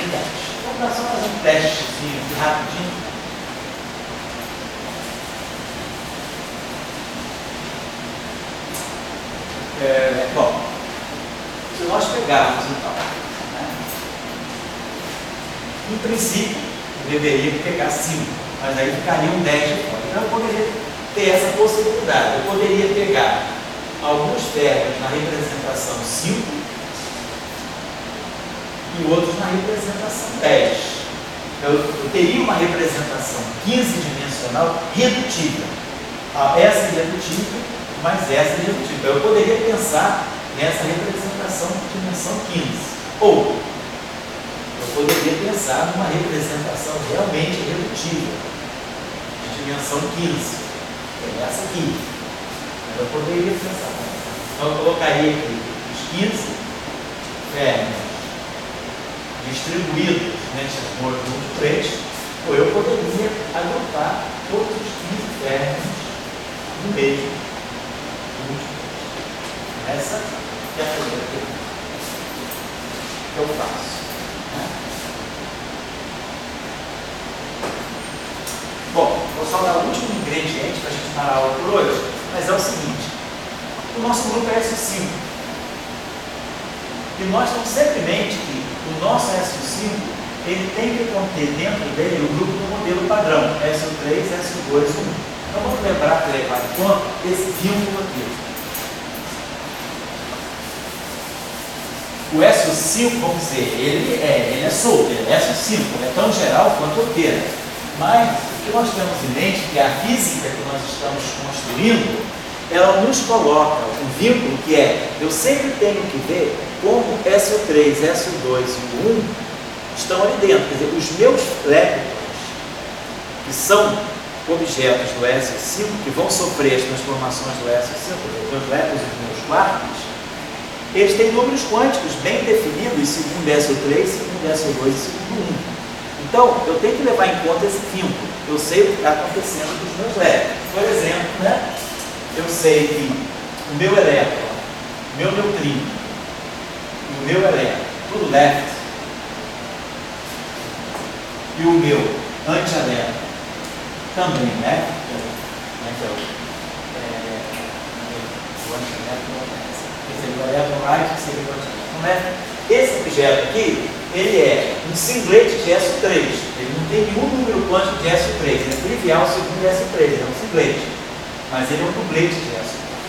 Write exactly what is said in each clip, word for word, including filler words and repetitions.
e dez. Vamos só fazer um testezinho aqui rapidinho. É, bom, se nós pegarmos então, né, em princípio, deveria pegar cinco, mas aí ficariam dez de fora. Então eu poderia ter essa possibilidade. Eu poderia pegar alguns ferros na representação cinco e outros na representação dez. Eu, eu teria uma representação quinze dimensional redutível. Ah, essa é redutível, mas essa é redutível. Então eu poderia pensar nessa representação de dimensão quinze. Ou eu poderia pensar numa representação realmente redutível, de dimensão quinze. É essa aqui. Eu poderia pensar. Então eu colocaria aqui os quinze ferros distribuídos nesse conjunto três, ou eu poderia agrupar todos os quinze ferros no mesmo conjunto. Essa é a primeira pergunta que eu faço. Né? Bom, vou só dar o último ingrediente para a gente parar a aula por hoje, mas é o seguinte: o nosso grupo é S cinco. E nós temos sempre em mente que o nosso S cinco ele tem que conter dentro dele o grupo do modelo padrão, S três, S dois, S um. Então vamos lembrar para levar em conta esse vínculo aqui. O S cinco, vamos dizer, ele é, ele é solto, ele é S cinco, ele é tão geral quanto o T. Mas o que nós temos em mente é que a física que nós estamos construindo, ela nos coloca um vínculo que é, eu sempre tenho que ver como S três, S dois e o um estão ali dentro. Quer dizer, os meus leptons, que são objetos do S cinco, que vão sofrer as transformações do S cinco, os meus leptons e os meus quarks, eles têm números quânticos bem definidos, segundo S três, segundo S dois e segundo um. Então, eu tenho que levar em conta esse vínculo. Eu sei o que está acontecendo com os meus leptons. Por exemplo, né, eu sei que o meu elétron, meu neutrino e o meu elétron, tudo left, e o meu antielétron também left, então, é, o antielétron, esse é o elétron right, que seria o antielétron left. Esse objeto aqui, ele é um singlete de S três, ele não tem nenhum número quântico de S três, ele é trivial segundo S três, ele é um singlete, mas ele é um dublete de S dois.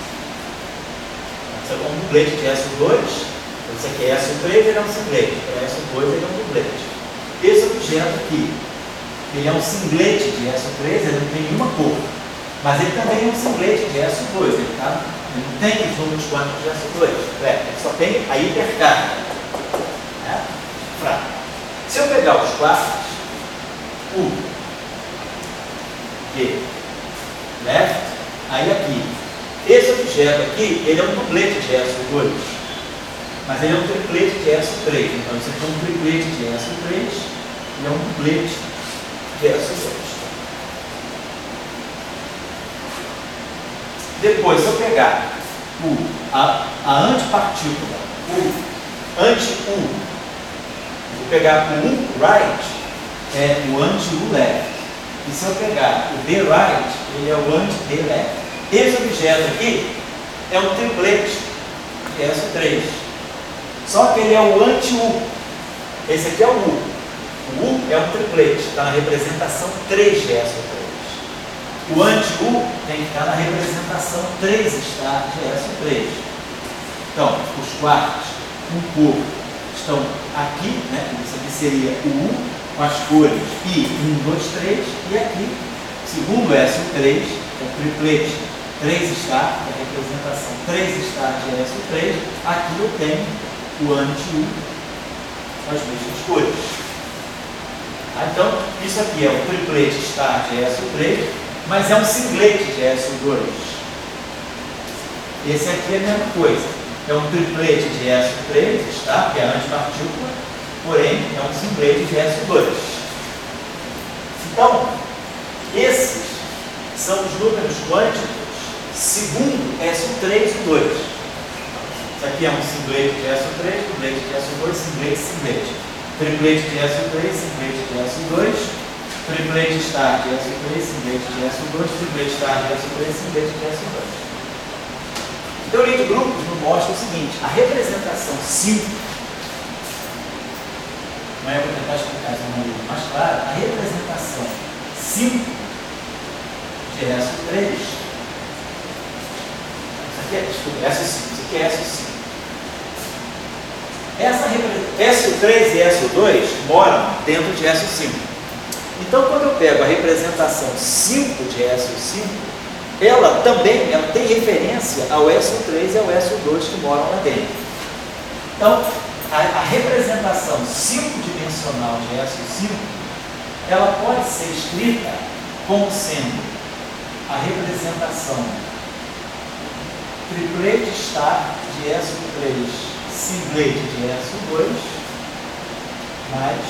Esse é um dublete de S dois, esse aqui é S três, ele é um singlete, para S dois ele é um dublete. Esse objeto aqui, ele é um singlete de S três, ele não tem nenhuma cor, mas ele também é um singlete de S dois, ele, tá? Ele não tem os números quânticos de S dois, é, ele só tem a hipercarga. Né? Fraco. Se eu pegar os quarks, U, Q, left, aí aqui, esse objeto aqui, ele é um dublete de S dois, mas ele é um triplete de S três, então isso aqui é um triplete de S três e é um dublete de S dois. Depois, se eu pegar o, a, a antipartícula, o anti-U, vou pegar o U right, é o anti-U left. E se eu pegar o D right, ele é o anti-D left. Esse objeto aqui é um triplete de S três. Só que ele é o anti-U. Esse aqui é o U. O U é um triplete, está na representação três de S três. O anti-U tem que estar na representação três estar de S três. Então, os quarks um corpo estão aqui, né? Isso aqui seria o U com as cores I um, dois, três, e aqui, segundo S três, é o triplete três estar, que é a representação três estar de S três, aqui eu tenho o anti-U com as mesmas cores. Ah, então, isso aqui é o triplete estar de S três, mas é um singlete de S dois. Esse aqui é a mesma coisa. É um triplete de S três, está? Que é a antipartícula, porém é um singlete de S dois. Então, esses são os números quânticos segundo S três e dois. Isso aqui é um singlete de S três, singlete de S dois, singlete, singlete. triplete de S O três, simplete de S O dois, triplete star de S O três, simplete de S O dois, triplete star de S O três, simplete de S O dois. A teoria de grupos nos mostra o seguinte: a representação cinco, não é, vou tentar explicar isso de uma maneira mais clara, a representação cinco de S O três, isso aqui é, desculpa, S O cinco, isso aqui é S O cinco. Essa S O três e S O dois moram dentro de S O cinco. Então, quando eu pego a representação cinco de S O cinco, ela também ela tem referência ao S O três e ao S O dois que moram lá dentro. Então, a, a representação cinco dimensional de S O cinco, ela pode ser escrita como sendo a representação triplete star de S O três, simplete de S O dois, mais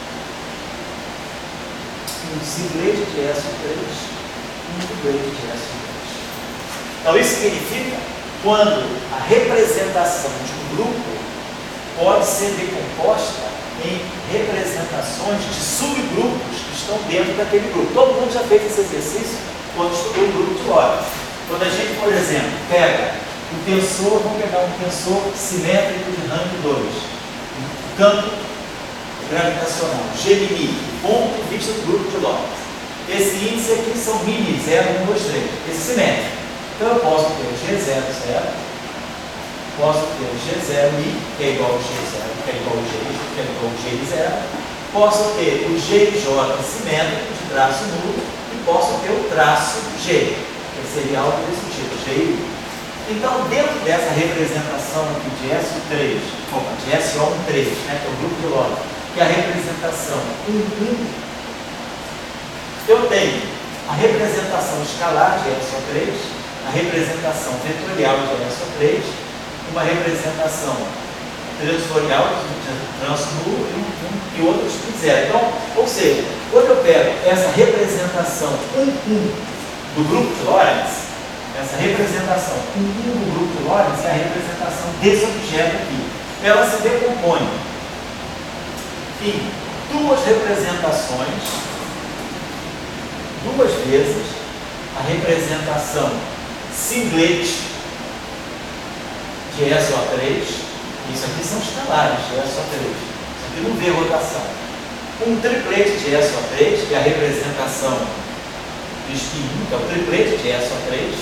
um simplete de S O três, um simplete de S O dois. Então, isso significa quando a representação de um grupo pode ser decomposta em representações de subgrupos que estão dentro daquele grupo. Todo mundo já fez esse exercício quando estudou o grupo de Lorentz. Quando a gente, por exemplo, pega o tensor, vamos pegar um tensor simétrico de rank dois, um campo gravitacional, G limite, ponto de vista do grupo de Lorentz. Esse índice aqui são mini, zero, um, dois, três, esse simétrico. Então eu posso ter o G zero, zero, posso ter o G zero I, que é igual ao G zero, que é igual ao G, que é igual ao G zero, posso ter o G J simétrico de traço nulo e posso ter o traço G, que seria algo desse tipo, G I. Então, dentro dessa representação aqui de S O três, opa, de S O três, né, que é o grupo de Lorentz, que é a representação um, um, eu tenho a representação escalar de S O três, a representação vetorial de S O três, uma representação transvetorial de trânsito nulo e, um, um, e outros que zero. Então, ou seja, quando eu pego essa representação um, um do grupo de Lorentz, essa representação um, um do grupo de Lorentz é a representação desse objeto aqui. Ela se decompõe em duas representações, duas vezes a representação singlete de S O três, isso aqui são escalares de S O três, isso aqui não vê rotação. Um triplete de S O três, que é a representação do spin um, que é o triplete de S O três.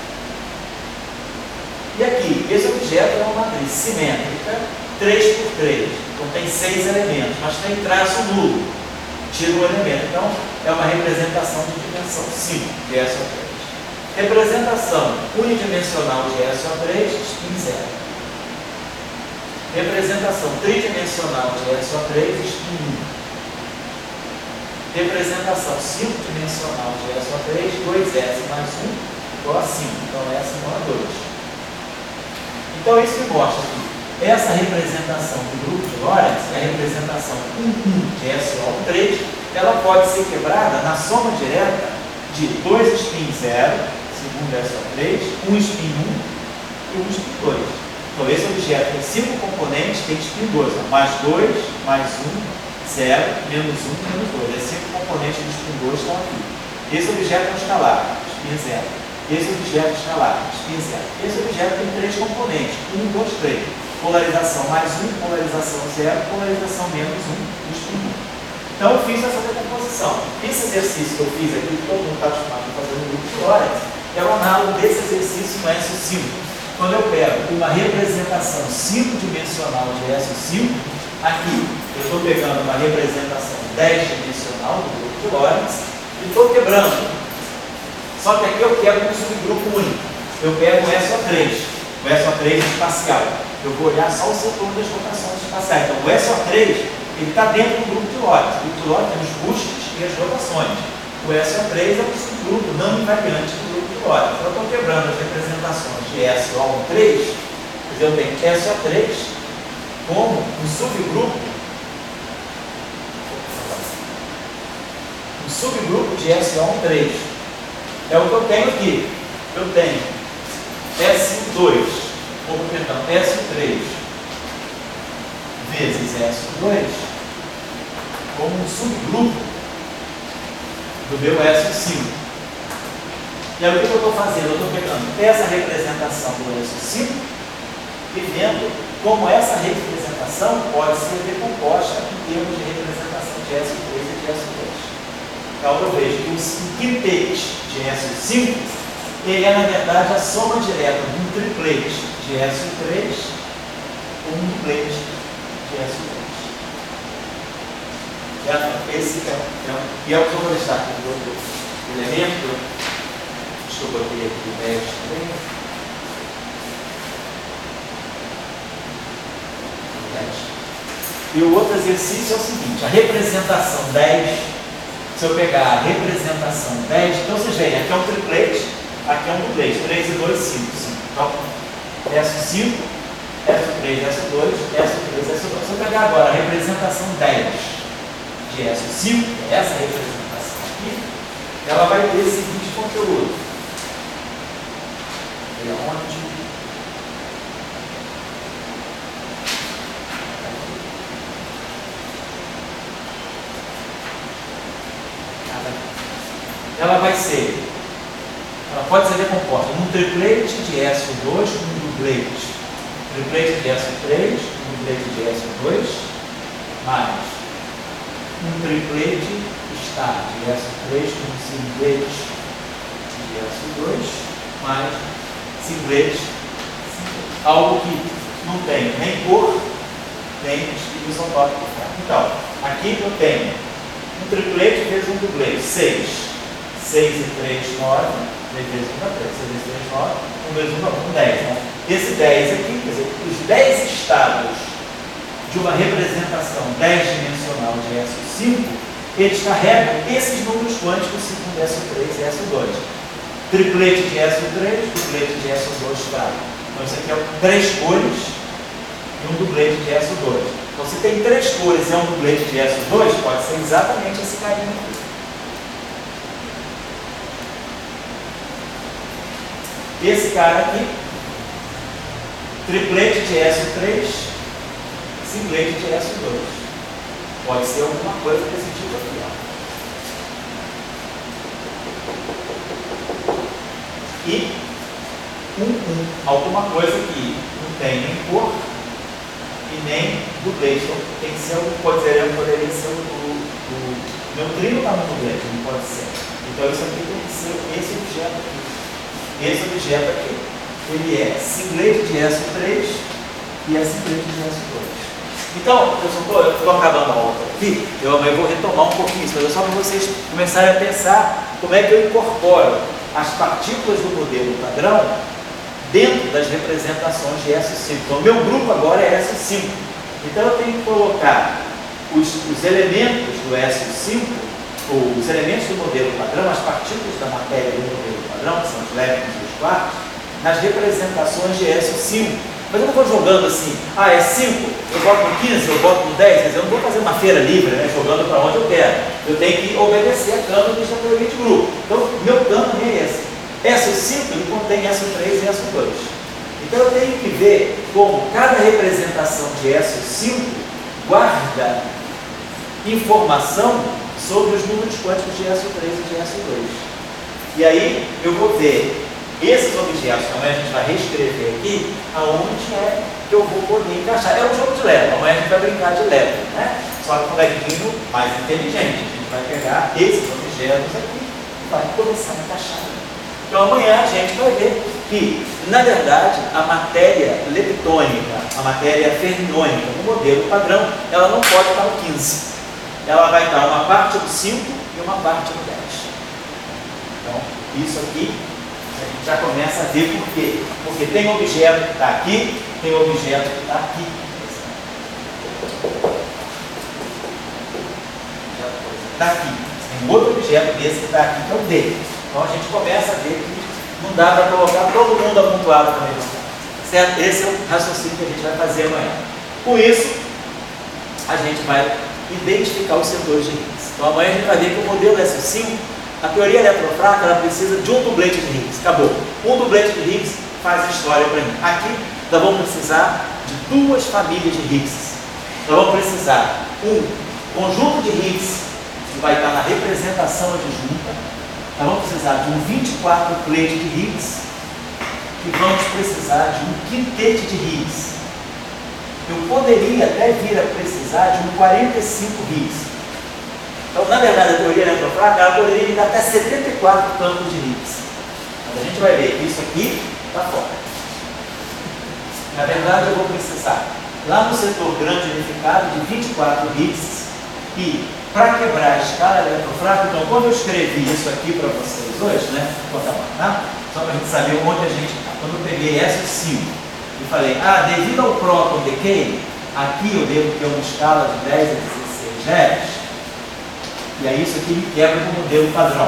E aqui, esse objeto é uma matriz simétrica, três por três, então tem seis elementos, mas tem traço nulo, tira um elemento. Então, é uma representação de dimensão cinco de S O três. Representação unidimensional de S O três, spin zero. Representação tridimensional de S O três, spin um. Representação cinco dimensional de S O três, dois S mais um, igual a cinco. Então, S igual a dois. Então, isso que mostra que essa representação do grupo de Lorentz, que é a representação um, um de S O três, ela pode ser quebrada na soma direta de dois spin zero, segundo S O três, um spin um e um spin dois. Então, esse objeto tem cinco componentes, tem spin dois, mais dois, mais um, zero, menos um, menos dois. Esses cinco componentes do spin dois estão aqui. Esse objeto é um escalar, spin zero. Esse objeto escalar, spin zero. Esse objeto tem três componentes, um, dois, três. Polarização mais um, polarização zero, polarização menos um, do spin um. Então, eu fiz essa decomposição. Esse exercício que eu fiz aqui, que todo mundo está acostumado a fazer no grupo de Lorentz, é o análogo desse exercício no S O cinco. Quando eu pego uma representação cinco dimensional de S O cinco, aqui eu estou pegando uma representação dez dimensional do grupo de Lorentz e estou quebrando. Só que aqui eu quebro um subgrupo único. Eu pego o S O três, o S O três espacial. Eu vou olhar só o setor das rotações espaciais. Então, o S O três ele está dentro do grupo de Lorentz. O grupo de Lorentz tem os bustos e as rotações. O S O três é um subgrupo não invariante do grupo de Lorentz. Então, eu estou quebrando as representações de S O três, quer dizer, eu tenho S O três como um subgrupo, um subgrupo de S O três. É o que eu tenho aqui. Eu tenho S dois, ou perdão, S três vezes S dois como um subgrupo do meu S cinco. E aí o que eu estou fazendo? Eu estou pegando essa representação do S cinco e vendo como essa representação pode ser decomposta em termos de representação de S três e de S dois. Então eu vejo que o quintete de S cinco ele é, na verdade, a soma direta de um triplete de S três com um duplete de S dois. Esse é o, é o, e é o que eu vou deixar aqui no outro elemento. Deixa eu botar aqui o dez também. E o outro exercício é o seguinte: a representação dez, se eu pegar a representação dez, então vocês veem, aqui é um triplete, aqui é um duplete, três e dois, cinco. Então, S cinco, S três, S dois, S três, S dois. Se eu pegar agora a representação dez de S cinco, essa representação aqui, ela vai ter o seguinte conteúdo. E onde? Ela vai ser, ela pode ser decomposta num triplete de S dois com um duplete, triplete de S três, um duplete de S dois, mais um triplete está de S três com um singlete de S dois, mais singlete, algo que não tem nem cor, nem distribuição tópica. Então, aqui eu tenho um triplete vezes um duplete, seis. seis e três, nove, três vezes um dá três, seis vezes três, nove, um vezes um dá um, dez. Né? Esse dez aqui, quer dizer, os dez estados de uma representação dez dimensional de S cinco, eles carregam esses números quânticos segundo S três e S dois. Triplete de S três, duplete de S dois, claro. Então isso aqui é três cores e um duplete de S dois. Então se tem três cores e é um duplete de S dois, pode ser exatamente esse carinha aqui. Esse cara aqui, triplete de S três, singlete de S dois. Pode ser alguma coisa desse tipo aqui. Ó. E um, um, alguma coisa que não tem nem cor e nem duplete. Então, tem que ser, poderia, poderia ser o, o, o neutrino está no duplete, não pode ser. Então isso aqui tem que ser esse objeto aqui. Esse objeto aqui, ele é singlete de S três e é singlete de S dois. Então, eu estou acabando a outra aqui, eu amanhã vou retomar um pouquinho isso, mas é só para vocês começarem a pensar como é que eu incorporo as partículas do modelo padrão dentro das representações de S cinco. Então, o meu grupo agora é S cinco. Então, eu tenho que colocar os, os elementos do S cinco, ou os elementos do modelo padrão, as partículas da matéria do modelo padrão, que são os leptons e os quarks, nas representações de S cinco. Mas eu não vou jogando assim, ah, é cinco, eu boto no quinze, eu boto no dez, quer dizer, eu não vou fazer uma feira livre, né, jogando para onde eu quero. Eu tenho que obedecer a cânones da teoria de grupo. Então, meu cânone é esse. S cinco ele contém S três e S dois. Então, eu tenho que ver como cada representação de S cinco guarda informação sobre os números quânticos de S três e de S dois. E aí eu vou ver esses objetos, que amanhã a gente vai reescrever aqui, aonde é que eu vou poder encaixar. É um jogo de Lego, amanhã a gente vai brincar de Lego, né? Só que com um leguinho mais inteligente. A gente vai pegar esses objetos aqui e vai começar a encaixar. Então amanhã a gente vai ver que, na verdade, a matéria leptônica, a matéria fermiônica, no modelo padrão, ela não pode estar no quinze. Ela vai estar uma parte do cinco e uma parte do dez. Então, isso aqui, a gente já começa a ver por quê. Porque tem objeto que está aqui, tem objeto que está aqui. Está aqui. Tem outro objeto desse que está aqui, que é o D. Então, a gente começa a ver que não dá para colocar todo mundo amontoado na mesma casa. Certo? Esse é o raciocínio que a gente vai fazer amanhã. Com isso, a gente vai identificar os setores de Higgs. Então amanhã a gente vai ver que o modelo S cinco, a teoria eletrofraca, ela precisa de um dublete de Higgs. Acabou. Um dublete de Higgs faz a história para mim. Aqui nós vamos precisar de duas famílias de Higgs. Nós vamos precisar um conjunto de Higgs, que vai estar na representação adjunta, nós vamos precisar de um vinte e quatro plate de Higgs e vamos precisar de um quintete de Higgs. Eu poderia até vir a precisar de um quarenta e cinco Higgs. Então, na verdade, a teoria eletrofrágil ela poderia me dar até setenta e quatro campos de Higgs. Mas a gente vai ver que isso aqui está fora. Na verdade, eu vou precisar, lá no setor grande unificado, de vinte e quatro Higgs. E, para quebrar a escala eletrofrágil, então, quando eu escrevi isso aqui para vocês hoje, né? Vou botar uma, tá? Só para a gente saber onde a gente está. Quando eu peguei essas cinco e falei, ah, devido ao proton decay, aqui eu devo ter uma escala de dez a dezesseis GeV. E aí isso aqui me quebra no modelo padrão.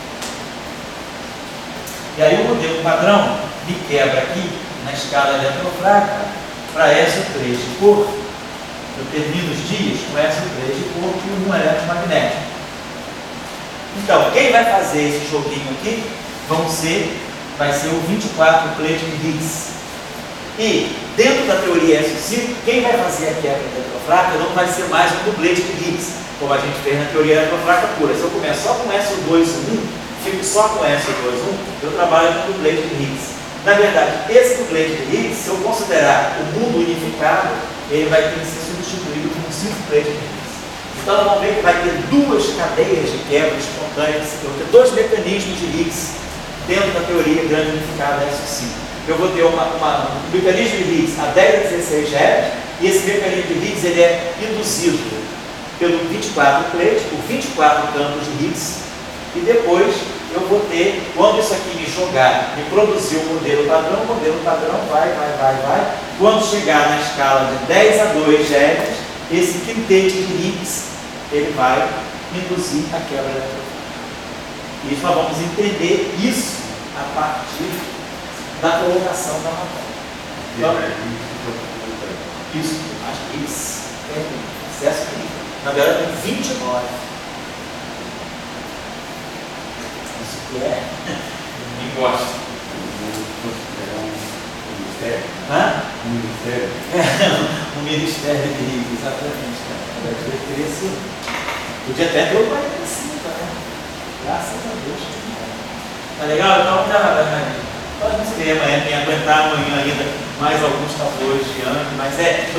E aí o modelo padrão me quebra aqui na escala eletrofrágil para S O três de corpo. Eu termino os dias com S O três de corpo e um eletromagnético. Então, quem vai fazer esse joguinho aqui vão ser, vai ser o vinte e quatro plate de Higgs. E dentro da teoria S O cinco, quem vai fazer a quebra eletrofrágil não vai ser mais um dublete de Higgs, como a gente fez na teoria eletrofrágil pura. Se eu começar só com S O dois um, fico só com S O dois um, eu trabalho com dublete de Higgs. Na verdade, esse dublete de Higgs, se eu considerar o mundo unificado, ele vai ter que ser substituído por um cinco plate de Higgs. Então, nós vamos ver que vai ter duas cadeias de quebra espontâneas, eu vou ter dois mecanismos de Higgs dentro da teoria grande unificada S O cinco. Eu vou ter uma, uma, um mecanismo de Higgs a dez a dezesseis GeV, e esse mecanismo de Higgs ele é induzido pelo vinte e quatro plate, por vinte e quatro campos de Higgs, e depois eu vou ter, quando isso aqui me jogar, me produzir o modelo padrão, o modelo padrão vai, vai, vai, vai. Quando chegar na escala de dez a dois GeV, esse quintete de Higgs, ele vai induzir a quebra eletrofrágil. Isso nós vamos entender isso a partir da colocação da matéria. Então, isso, acho que isso é acesso aqui. Na verdade, tem vinte e nove. Isso que é. Ninguém gosta. Um ministério. Hã? Um ministério. É, um ministério de Higgs, exatamente. Cara. Teria sido. Podia até ter o quarenta e cinco, né? Graças a Deus. Tá legal? Então, tá. Pode ser amanhã, tem que aguentar amanhã ainda mais alguns fatores de ano, mas é.